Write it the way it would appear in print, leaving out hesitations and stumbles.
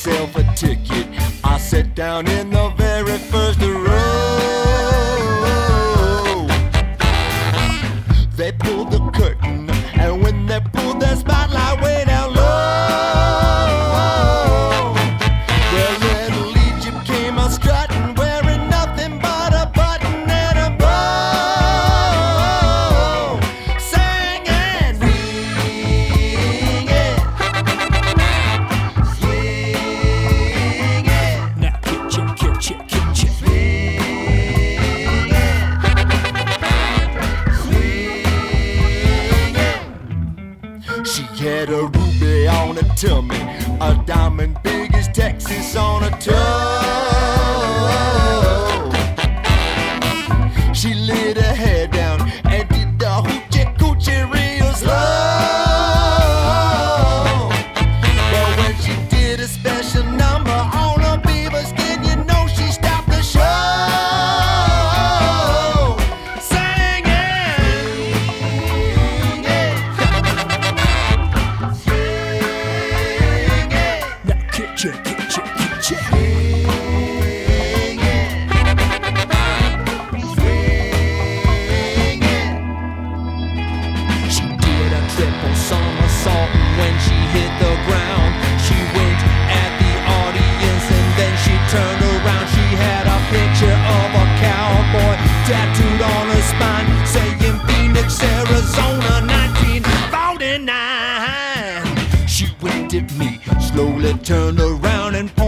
myself a ticket. I sat down in the very first row. They pulled the curtain, and when they pulled the spotlight way down low, well, little Egypt came out strutting, wearing nothing but a button and a bow, singing, swinging, swinging. Now get you. She had a ruby on her tummy, a diamond big as Texas on her toe. She laid her hair down and did the hoochie coochie real slow. But when she did a special number on her beaver skin, you know she stopped the show, Triple somersault when she hit the ground. She winked at the audience and then she turned around. She had a picture of a cowboy tattooed on her spine, saying Phoenix, Arizona, 1949. She winked at me, slowly turned around and pointed